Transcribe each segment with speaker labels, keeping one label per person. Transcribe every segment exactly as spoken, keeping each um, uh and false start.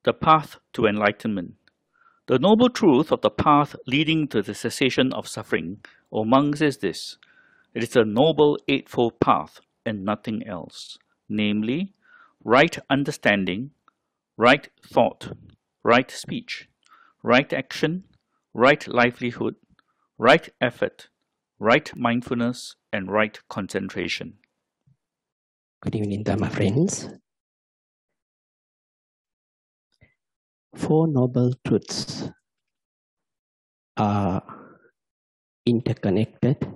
Speaker 1: the path to enlightenment. The noble truth of the path leading to the cessation of suffering, O monks, is this. It is a noble eightfold path and nothing else, namely, right understanding, right thought, right speech, right action, right livelihood, right effort, right mindfulness, and right concentration.
Speaker 2: Good evening, Dharma friends. Four Noble Truths are interconnected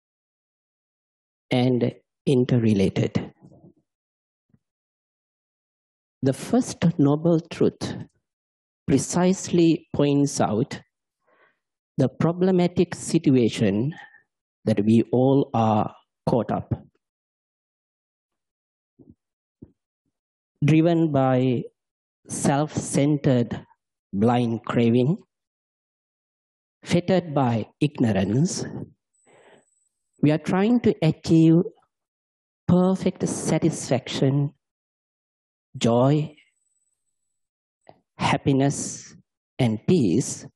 Speaker 2: and interrelated. The first Noble Truth precisely points out the problematic situation that we all are caught up, driven by self-centered blind craving, fettered by ignorance. We are trying to achieve perfect satisfaction, joy, happiness, and peace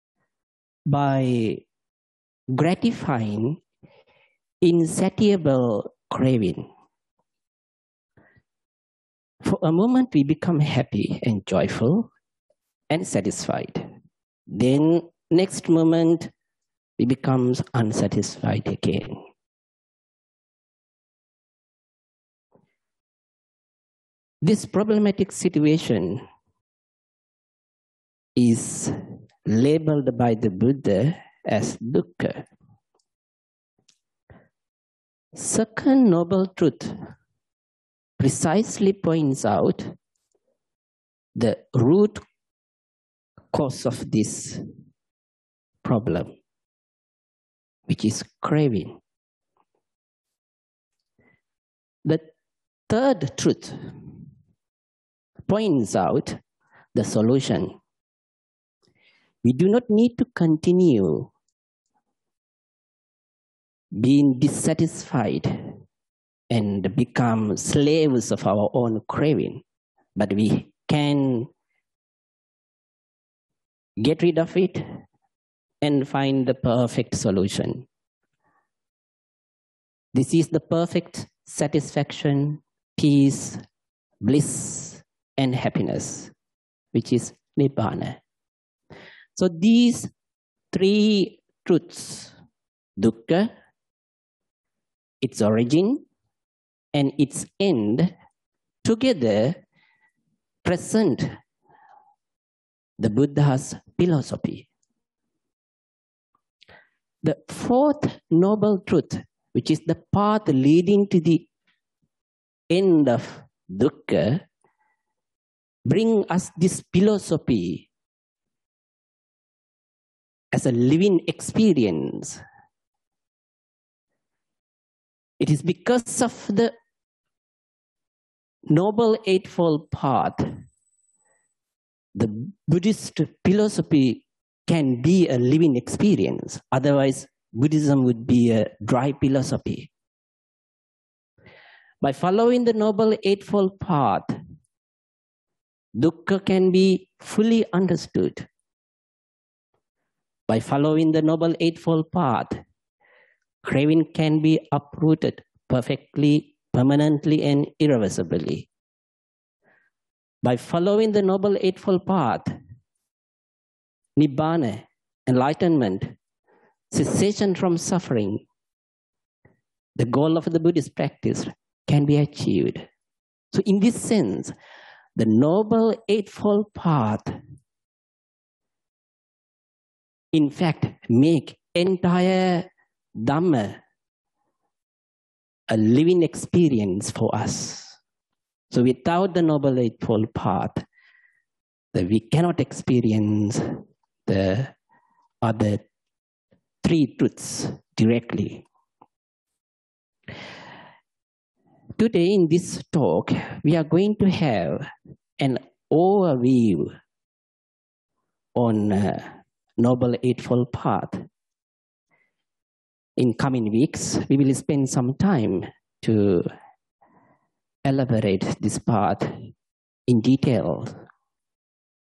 Speaker 2: by gratifying insatiable craving. For a moment, we become happy and joyful and satisfied. Then, next moment, we become unsatisfied again. This problematic situation is labeled by the Buddha as dukkha. Second Noble Truth precisely points out the root cause of this problem, which is craving. The third truth points out the solution. We do not need to continue being dissatisfied and become slaves of our own craving, but we can get rid of it and find the perfect solution. This is the perfect satisfaction, peace, bliss, and happiness, which is Nibbana. So these three truths, dukkha, its origin, and its end, together present the Buddha's philosophy. The fourth Noble Truth, which is the path leading to the end of dukkha, bring us this philosophy as a living experience. It is because of the Noble Eightfold Path, the Buddhist philosophy can be a living experience. Otherwise, Buddhism would be a dry philosophy. By following the Noble Eightfold Path, dukkha can be fully understood. By following the Noble Eightfold Path, craving can be uprooted perfectly, permanently, and irreversibly. By following the Noble Eightfold Path, Nibbana, enlightenment, cessation from suffering, the goal of the Buddhist practice can be achieved. So in this sense, the Noble Eightfold Path, in fact, make entire Dhamma a living experience for us. So without the Noble Eightfold Path, that we cannot experience the other three truths directly. Today in this talk, we are going to have an overview on uh, Noble Eightfold Path. In coming weeks, we will spend some time to elaborate this path in detail.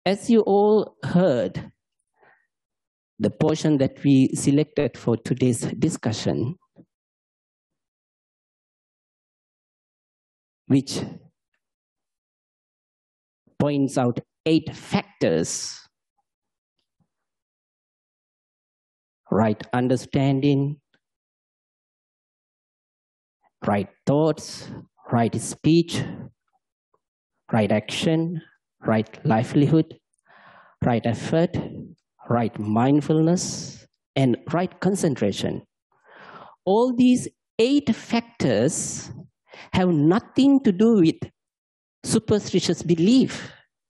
Speaker 2: As you all heard, the portion that we selected for today's discussion, which points out eight factors: right understanding, right thoughts, right speech, right action, right livelihood, right effort, right mindfulness, and right concentration. All these eight factors have nothing to do with superstitious belief.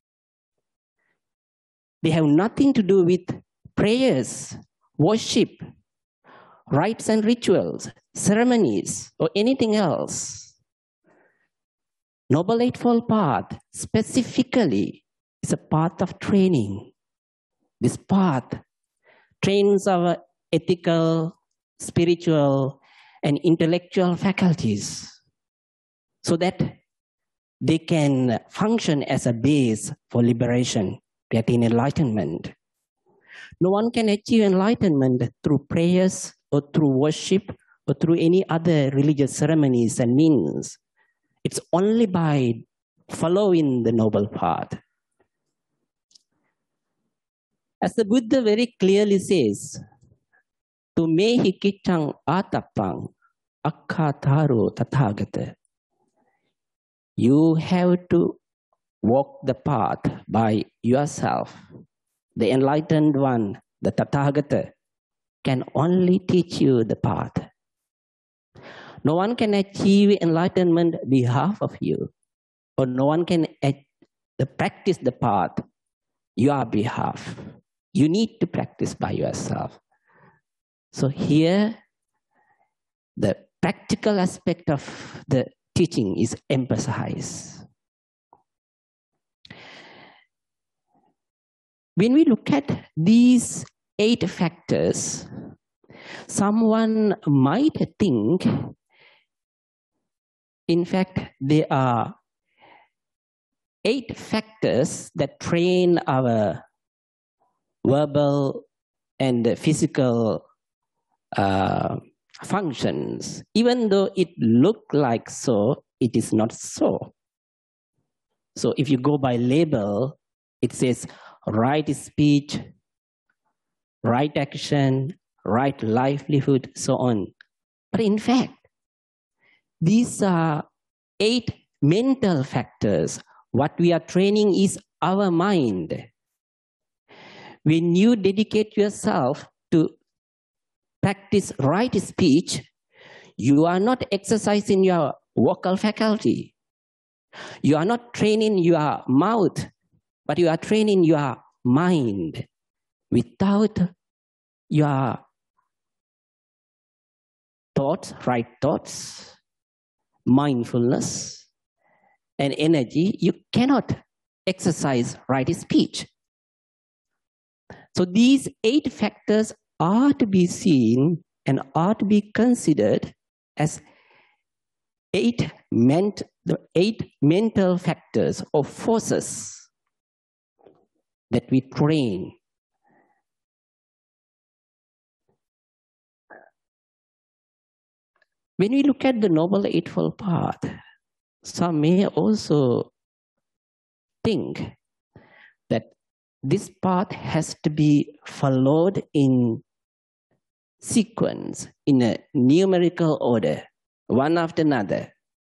Speaker 2: They have nothing to do with prayers, worship, rites and rituals, ceremonies, or anything else. Noble Eightfold Path specifically is a path of training. This path trains our ethical, spiritual, and intellectual faculties so that they can function as a base for liberation, to attain enlightenment. No one can achieve enlightenment through prayers or through worship or through any other religious ceremonies and means. It's only by following the noble path. As the Buddha very clearly says, "Tu mehi kichang atapang akkhataro tathagata." You have to walk the path by yourself. The enlightened one, the Tathagata, can only teach you the path. No one can achieve enlightenment on behalf of you, or no one can practice the path on your behalf. You need to practice by yourself. So here, the practical aspect of the teaching is emphasized. When we look at these eight factors, someone might think, in fact, there are eight factors that train our verbal and physical uh, functions. Even though it looks like so, it is not so. So if you go by label, it says right speech, right action, right livelihood, so on. But in fact, these are eight mental factors. What we are training is our mind. When you dedicate yourself to practice right speech, you are not exercising your vocal faculty. You are not training your mouth, but you are training your mind. Without your thoughts, right thoughts, mindfulness, and energy, you cannot exercise right speech. So these eight factors are to be seen and are to be considered as eight, ment the eight mental factors or forces that we train. When we look at the Noble Eightfold Path, some may also think that this path has to be followed in sequence, in a numerical order, one after another.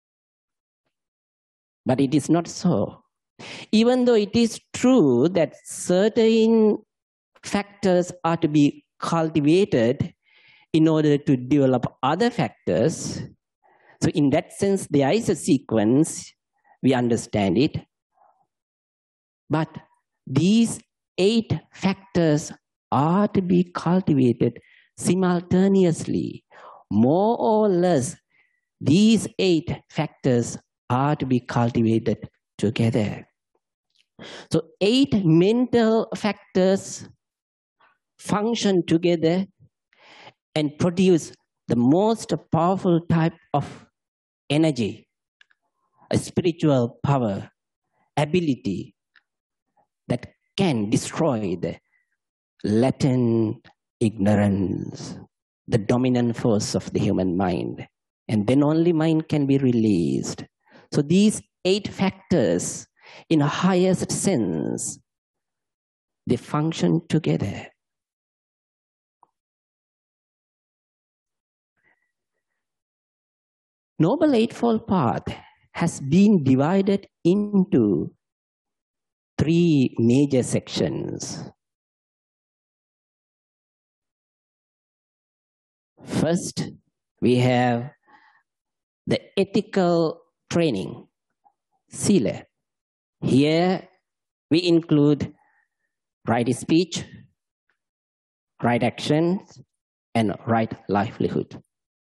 Speaker 2: But it is not so. Even though it is true that certain factors are to be cultivated in order to develop other factors, so in that sense, there is a sequence, we understand it. But these eight factors are to be cultivated simultaneously. More or less, these eight factors are to be cultivated together. So eight mental factors function together and produce the most powerful type of energy, a spiritual power, ability that can destroy the latent ignorance, the dominant force of the human mind. And then only mind can be released. So these eight factors, in a highest sense, they function together. Noble Eightfold Path has been divided into three major sections. First, we have the ethical training, Sila. Here we include right speech, right actions, and right livelihood.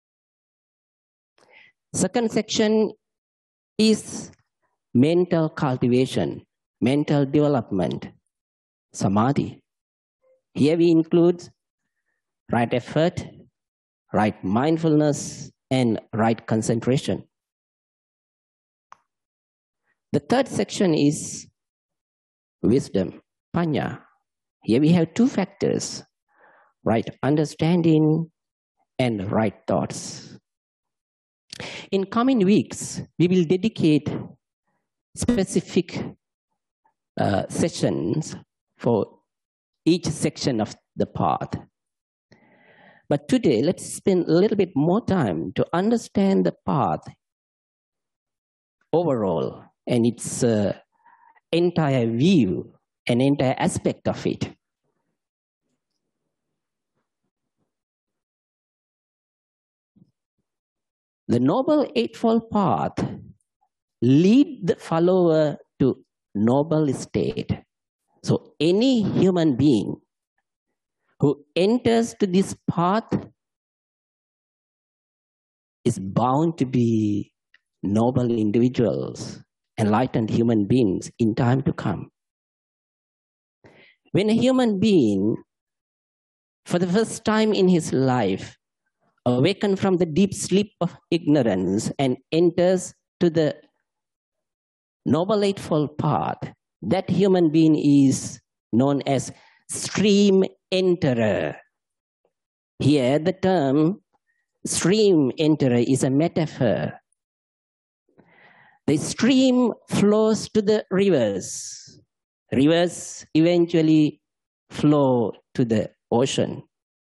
Speaker 2: Second section is mental cultivation, mental development, Samadhi. Here we include right effort, right mindfulness, and right concentration. The third section is wisdom, Panya. Here we have two factors, right understanding and right thoughts. In coming weeks, we will dedicate specific uh, sessions for each section of the path. But today, let's spend a little bit more time to understand the path overall and its uh, entire view and entire aspect of it. The Noble Eightfold Path leads the follower to noble state. So any human being who enters to this path is bound to be noble individuals, enlightened human beings in time to come. When a human being, for the first time in his life, awakens from the deep sleep of ignorance and enters to the Noble Eightfold Path, that human being is known as stream enterer. Here, the term stream enterer is a metaphor. The stream flows to the rivers. Rivers eventually flow to the ocean.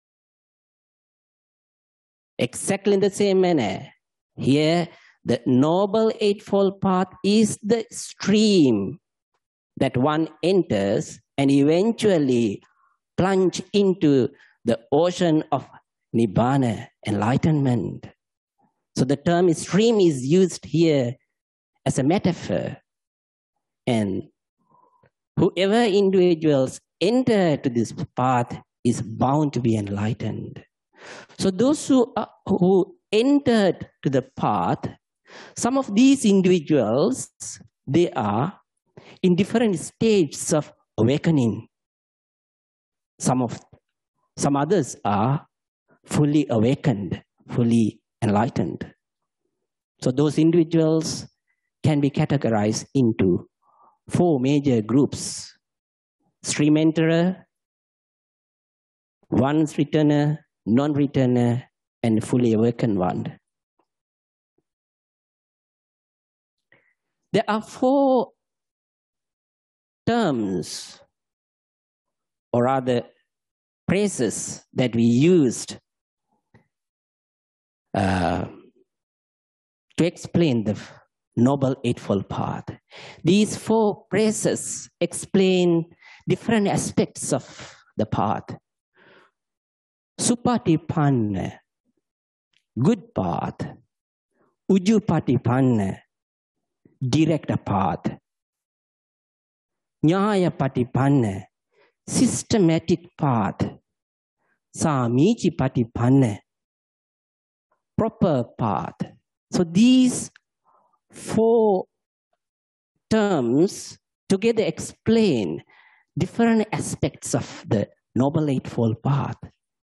Speaker 2: Exactly in the same manner, here the Noble Eightfold Path is the stream that one enters and eventually plunge into the ocean of Nibbana, enlightenment. So the term stream is used here as a metaphor. And whoever individuals enter to this path is bound to be enlightened. So those who, are, who entered to the path, some of these individuals, they are in different stages of awakening. Some of, some others are fully awakened, fully enlightened. So those individuals can be categorized into four major groups: stream enterer, once returner, non-returner, and fully awakened one. There are four terms, or rather phrases, that we used uh, to explain the Noble Eightfold Path. These four phrases explain different aspects of the path. Supatipanna, good path. Ujupatipanna, direct path. Nyaya patipanna, systematic path. Samichi patipanna, proper path. So these four terms together explain different aspects of the Noble Eightfold Path.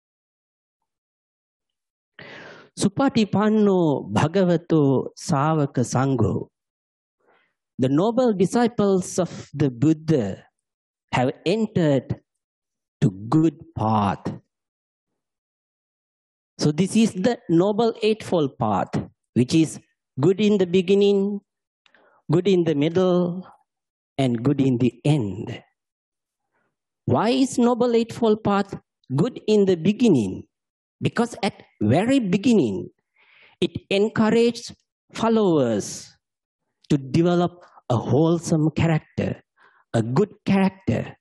Speaker 2: Supatipanno Bhagavato Savaka Sangho. The noble disciples of the Buddha have entered to good path. So this is the Noble Eightfold Path, which is good in the beginning, good in the middle, and good in the end. Why is Noble Eightfold Path good in the beginning? Because at very beginning, it encourages followers to develop a wholesome character, a good character.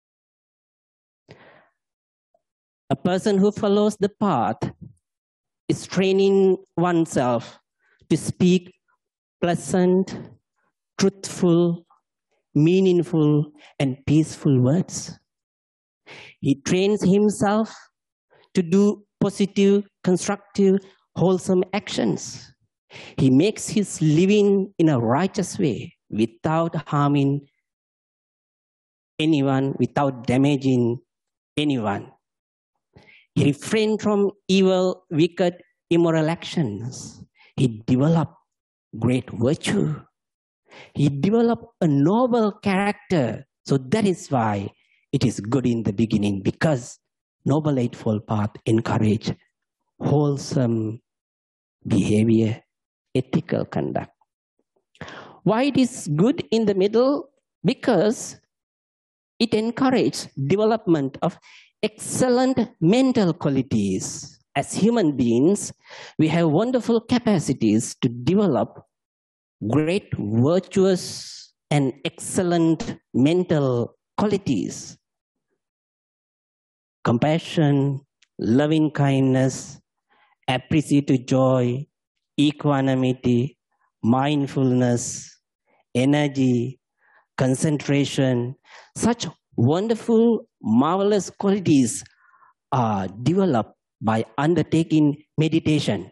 Speaker 2: A person who follows the path is training oneself to speak pleasant, truthful, meaningful, and peaceful words. He trains himself to do positive, constructive, wholesome actions. He makes his living in a righteous way without harming anyone, without damaging anyone. He refrains from evil, wicked, immoral actions. He developed great virtue. He developed a noble character. So that is why it is good in the beginning, because Noble Eightfold Path encourage wholesome behavior, ethical conduct. Why it is good in the middle? Because it encourages development of excellent mental qualities. As human beings, we have wonderful capacities to develop great virtuous and excellent mental qualities. Compassion, loving kindness, appreciative joy, equanimity, mindfulness, energy, concentration. Such wonderful, marvelous qualities are developed by undertaking meditation.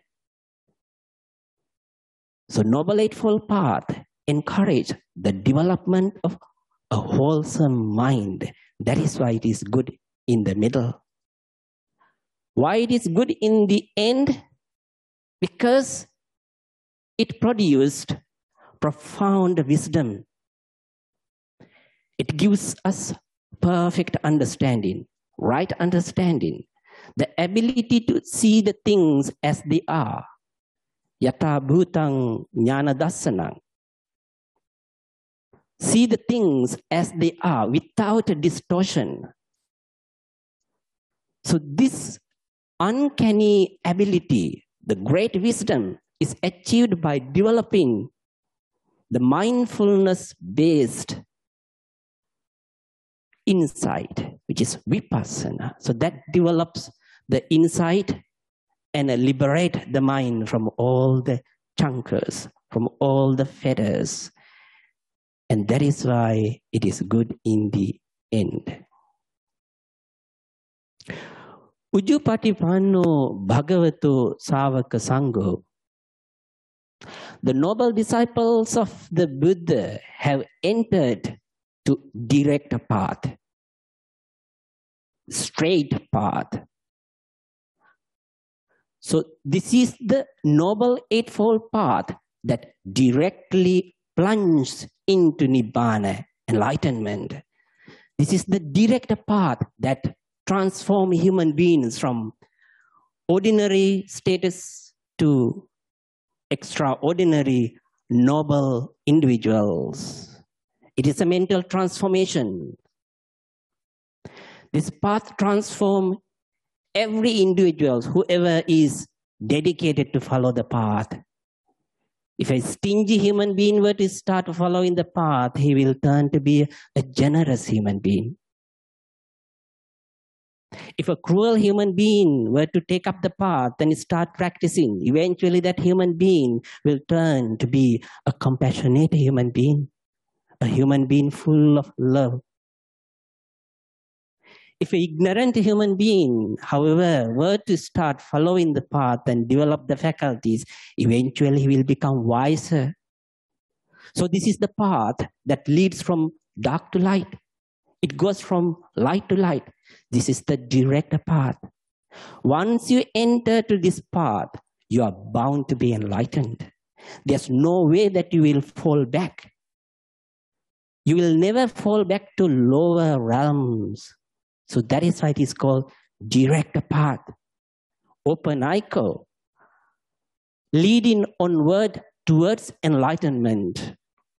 Speaker 2: So Noble Eightfold Path encourages the development of a wholesome mind. That is why it is good in the middle. Why it is good in the end? Because it produced profound wisdom. It gives us perfect understanding, right understanding, the ability to see the things as they are. Yata bhutang jnana dassanang. See the things as they are without a distortion. So this uncanny ability, the great wisdom, is achieved by developing the mindfulness-based insight, which is vipassana. So that develops the insight and liberate the mind from all the chankras, from all the fetters. And that is why it is good in the end. Ujjupatipanno Bhagavato Savaka Sangho. The noble disciples of the Buddha have entered to direct path, straight path. So this is the Noble Eightfold Path that directly plunges into Nibbana, enlightenment. This is the direct path that transforms human beings from ordinary status to extraordinary noble individuals. It is a mental transformation. This path transforms every individual, whoever is dedicated to follow the path. If a stingy human being were to start following the path, he will turn to be a generous human being. If a cruel human being were to take up the path and start practicing, eventually that human being will turn to be a compassionate human being, a human being full of love. If an ignorant human being, however, were to start following the path and develop the faculties, eventually he will become wiser. So this is the path that leads from dark to light. It goes from light to light. This is the direct path. Once you enter to this path, you are bound to be enlightened. There's no way that you will fall back. You will never fall back to lower realms. So that is why it is called direct path, open echo, leading onward towards enlightenment.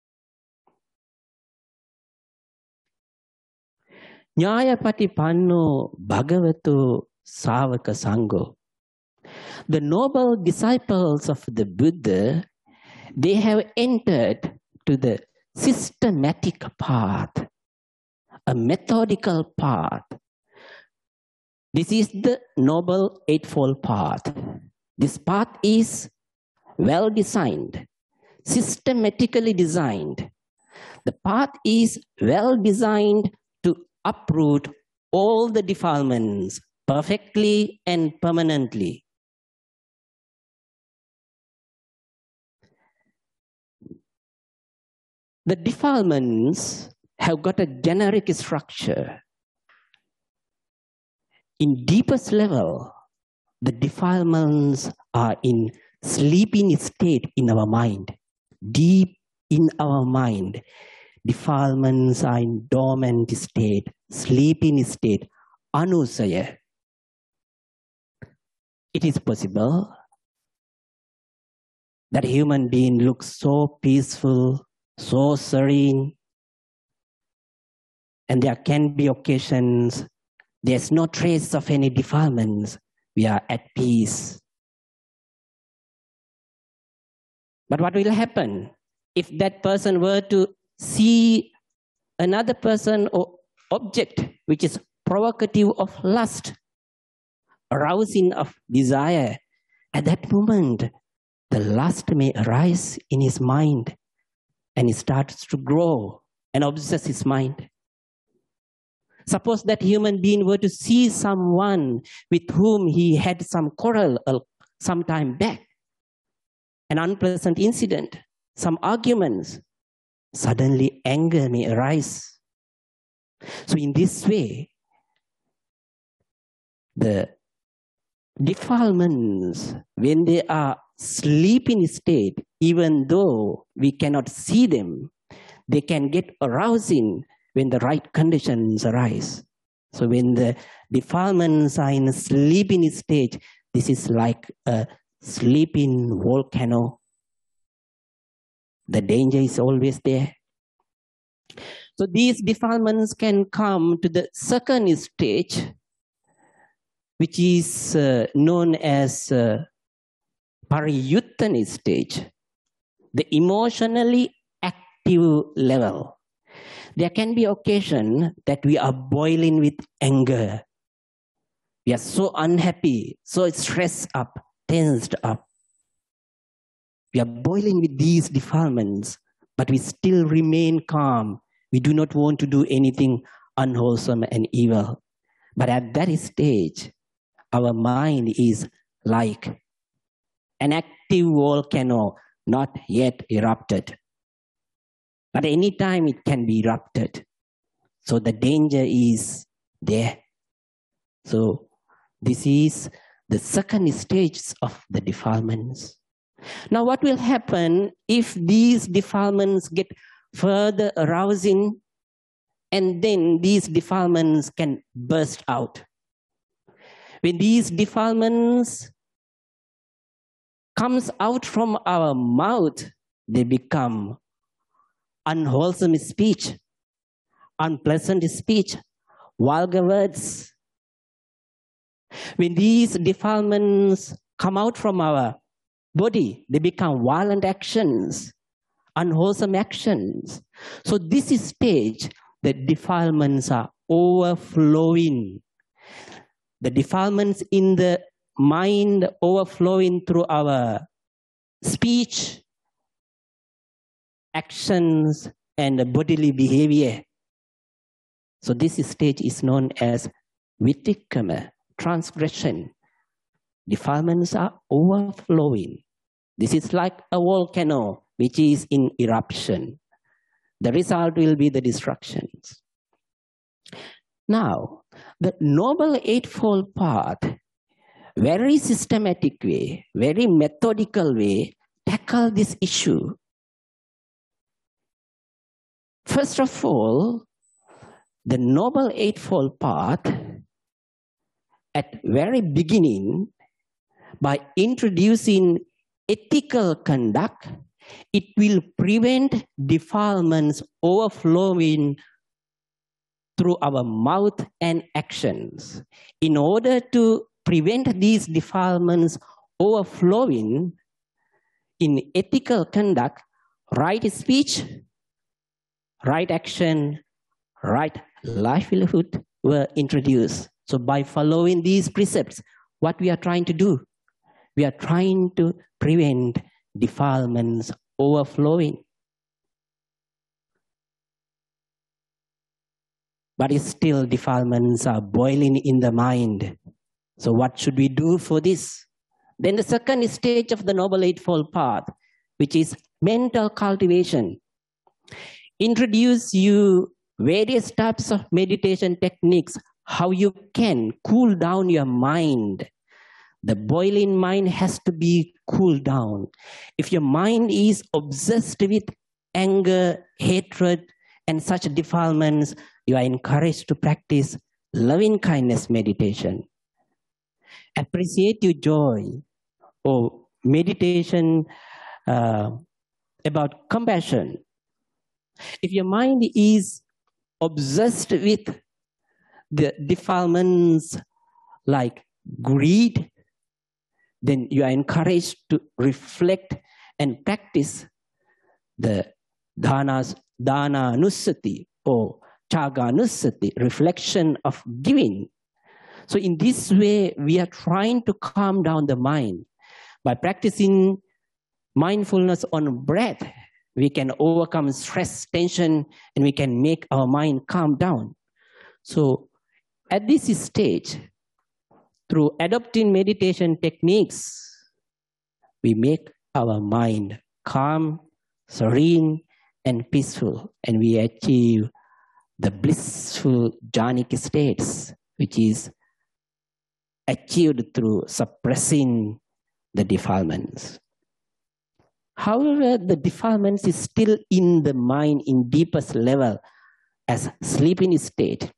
Speaker 2: Nyaya patipanno bhagavato savaka sangho. The noble disciples of the Buddha, they have entered to the systematic path, a methodical path. This is the Noble Eightfold Path. This path is well designed, systematically designed. The path is well designed to uproot all the defilements perfectly and permanently. The defilements have got a generic structure. In deepest level, the defilements are in sleeping state in our mind. Deep in our mind, defilements are in dormant state, sleeping state, anusaya. It is possible that a human being looks so peaceful, so serene, and there can be occasions there's no trace of any defilements. We are at peace. But what will happen if that person were to see another person or object which is provocative of lust, arousing of desire? At that moment, the lust may arise in his mind and he starts to grow and obsess his mind. Suppose that human being were to see someone with whom he had some quarrel some time back, an unpleasant incident, some arguments, suddenly anger may arise. So in this way, the defilements, when they are sleeping state, even though we cannot see them, they can get arousing when the right conditions arise. So when the defilements are in a sleeping state, this is like a sleeping volcano. The danger is always there. So these defilements can come to the second stage, which is uh, known as uh, pariyuttana stage, the emotionally active level. There can be occasion that we are boiling with anger. We are so unhappy, so stressed up, tensed up. We are boiling with these defilements, but we still remain calm. We do not want to do anything unwholesome and evil. But at that stage, our mind is like an active volcano, not yet erupted. But any time it can be erupted. So the danger is there. So this is the second stage of the defilements. Now what will happen if these defilements get further arousing and then these defilements can burst out? When these defilements comes out from our mouth, they become unwholesome speech, unpleasant speech, vulgar words. When these defilements come out from our body, they become violent actions, unwholesome actions. So this stage, the defilements are overflowing. The defilements in the mind overflowing through our speech, actions, and bodily behavior. So this stage is known as vitikkama, transgression. Defilements are overflowing. This is like a volcano which is in eruption. The result will be the destructions. Now, the Noble Eightfold Path, very systematic way, very methodical way, tackle this issue. First of all, the Noble Eightfold Path, at very beginning, by introducing ethical conduct, it will prevent defilements overflowing through our mouth and actions. In order to prevent these defilements overflowing, in ethical conduct, right speech, right action, right livelihood were introduced. So by following these precepts, what we are trying to do? We are trying to prevent defilements overflowing. But still defilements are boiling in the mind. So what should we do for this? Then the second stage of the Noble Eightfold Path, which is mental cultivation. Introduce you various types of meditation techniques, how you can cool down your mind. The boiling mind has to be cooled down. If your mind is obsessed with anger, hatred, and such defilements, you are encouraged to practice loving kindness meditation. Appreciative joy or meditation uh, about compassion. If your mind is obsessed with the defilements like greed, then you are encouraged to reflect and practice the dhanas, dana nusati or chaga nusati, reflection of giving. So in this way, we are trying to calm down the mind. By practicing mindfulness on breath, we can overcome stress, tension, and we can make our mind calm down. So at this stage, through adopting meditation techniques, we make our mind calm, serene, and peaceful, and we achieve the blissful jhanic states, which is achieved through suppressing the defilements. However, the defilements is still in the mind in deepest level as sleeping state.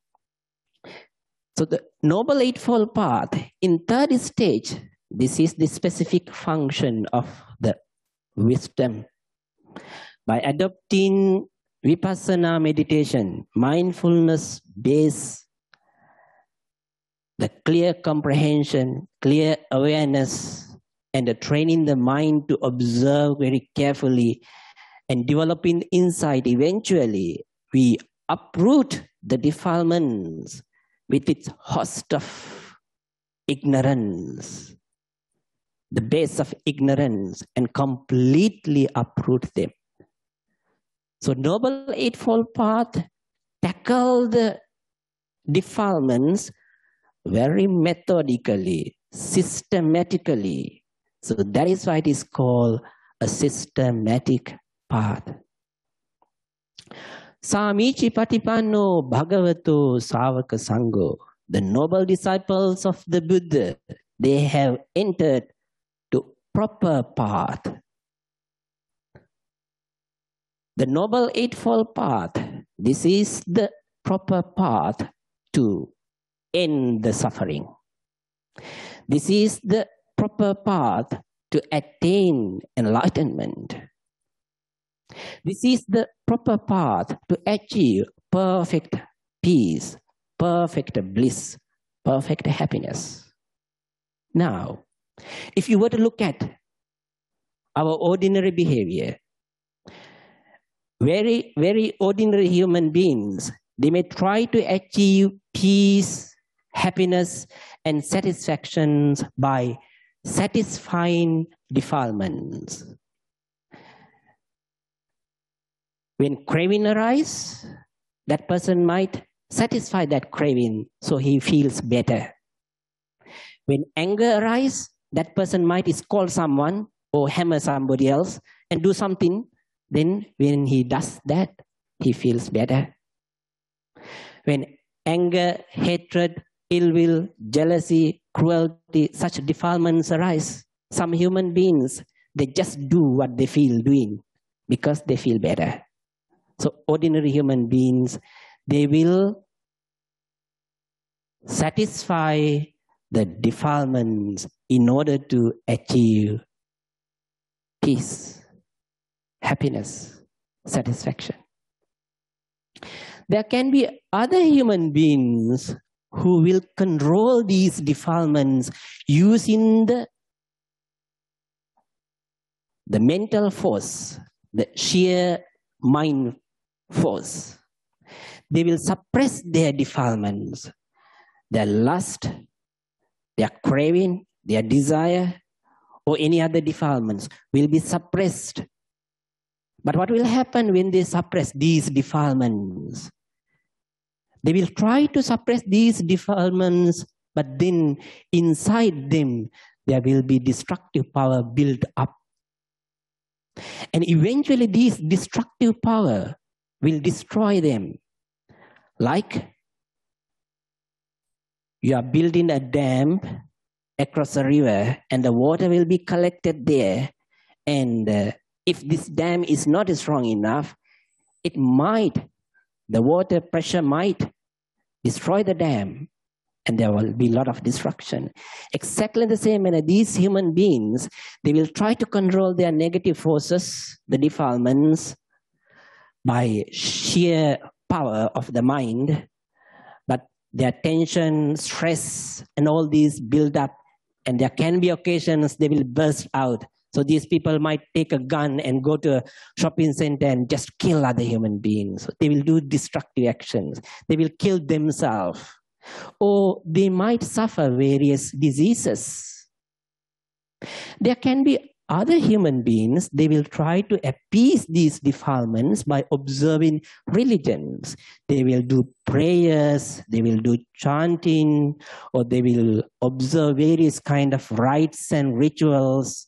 Speaker 2: So the Noble Eightfold Path, in third stage, this is the specific function of the wisdom. By adopting Vipassana meditation, mindfulness-based, the clear comprehension, clear awareness, and the training the mind to observe very carefully and developing insight, eventually we uproot the defilements with its host of ignorance, the base of ignorance, and completely uproot them. So Noble Eightfold Path tackle the defilements very methodically, systematically. So that is why it is called a systematic path. Samichi Patipanno Bhagavato Savaka Sangho. The noble disciples of the Buddha, they have entered to proper path. The Noble Eightfold Path, this is the proper path to end the suffering. This is the proper path to attain enlightenment. This is the proper path to achieve perfect peace, perfect bliss, perfect happiness. Now, if you were to look at our ordinary behavior, very, very ordinary human beings, they may try to achieve peace, happiness, and satisfactions by satisfying defilements. When craving arises, that person might satisfy that craving so he feels better. When anger arises, that person might scold someone or hammer somebody else and do something. Then when he does that, he feels better. When anger, hatred, ill will, jealousy, cruelty, such defilements arise, some human beings, they just do what they feel doing because they feel better. So ordinary human beings, they will satisfy the defilements in order to achieve peace, happiness, satisfaction. There can be other human beings who will control these defilements using the, the mental force, the sheer mind force. They will suppress their defilements, their lust, their craving, their desire, or any other defilements will be suppressed. But what will happen when they suppress these defilements? They will try to suppress these defilements, but then inside them, there will be destructive power built up. And eventually, this destructive power will destroy them. Like you are building a dam across a river, and the water will be collected there. And uh, if this dam is not strong enough, it might, the water pressure might destroy the dam, and there will be a lot of destruction. Exactly the same manner, these human beings, they will try to control their negative forces, the defilements, by sheer power of the mind, but their tension, stress, and all these build up, and there can be occasions they will burst out. So these people might take a gun and go to a shopping center and just kill other human beings. They will do destructive actions. They will kill themselves. Or they might suffer various diseases. There can be other human beings, they will try to appease these defilements by observing religions. They will do prayers, they will do chanting, or they will observe various kind of rites and rituals.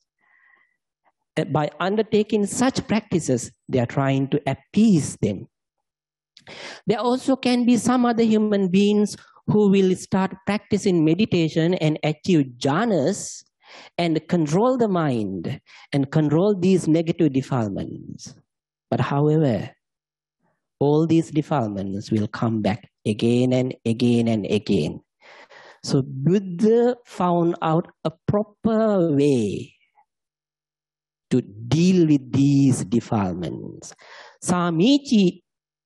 Speaker 2: By undertaking such practices, they are trying to appease them. There also can be some other human beings who will start practicing meditation and achieve jhanas and control the mind and control these negative defilements. But however, all these defilements will come back again and again and again. So Buddha found out a proper way to deal with these defilements. Samichi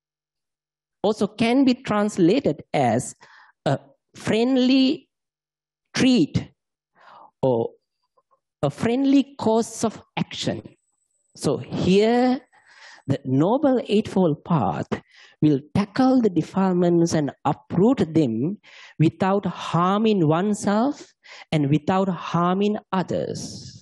Speaker 2: also can be translated as a friendly treat or a friendly course of action. So here, the Noble Eightfold Path will tackle the defilements and uproot them without harming oneself and without harming others.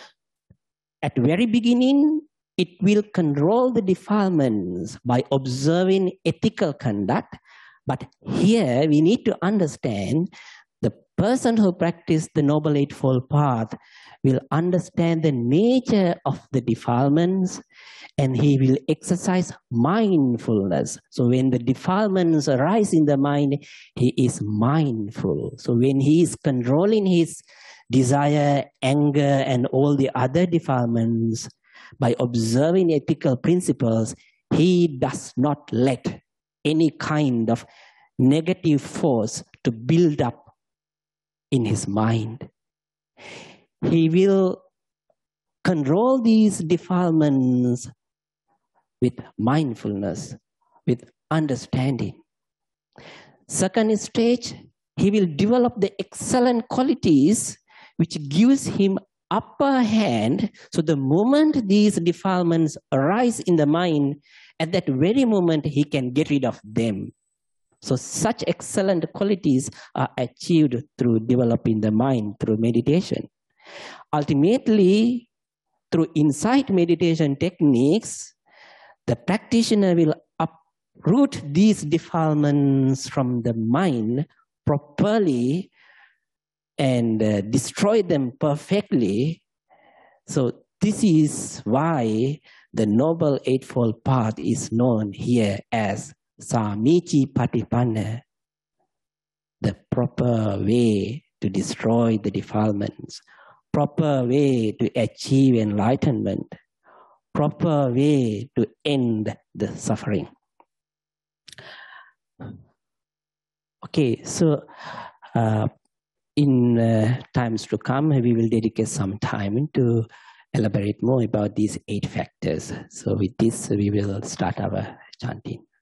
Speaker 2: At the very beginning, it will control the defilements by observing ethical conduct. But here we need to understand the person who practices the Noble Eightfold Path will understand the nature of the defilements, and he will exercise mindfulness. So when the defilements arise in the mind, he is mindful. So when he is controlling his desire, anger, and all the other defilements, by observing ethical principles, he does not let any kind of negative force to build up in his mind. He will control these defilements with mindfulness, with understanding. Second stage, he will develop the excellent qualities which gives him upper hand. So the moment these defilements arise in the mind, at that very moment he can get rid of them. So such excellent qualities are achieved through developing the mind through meditation. Ultimately, through insight meditation techniques, the practitioner will uproot these defilements from the mind properly and uh, destroy them perfectly. So this is why the Noble Eightfold Path is known here as Samichi Patipanna, the proper way to destroy the defilements, proper way to achieve enlightenment, proper way to end the suffering. Okay, so uh, in uh, times to come, we will dedicate some time to elaborate more about these eight factors. So with this, we will start our chanting.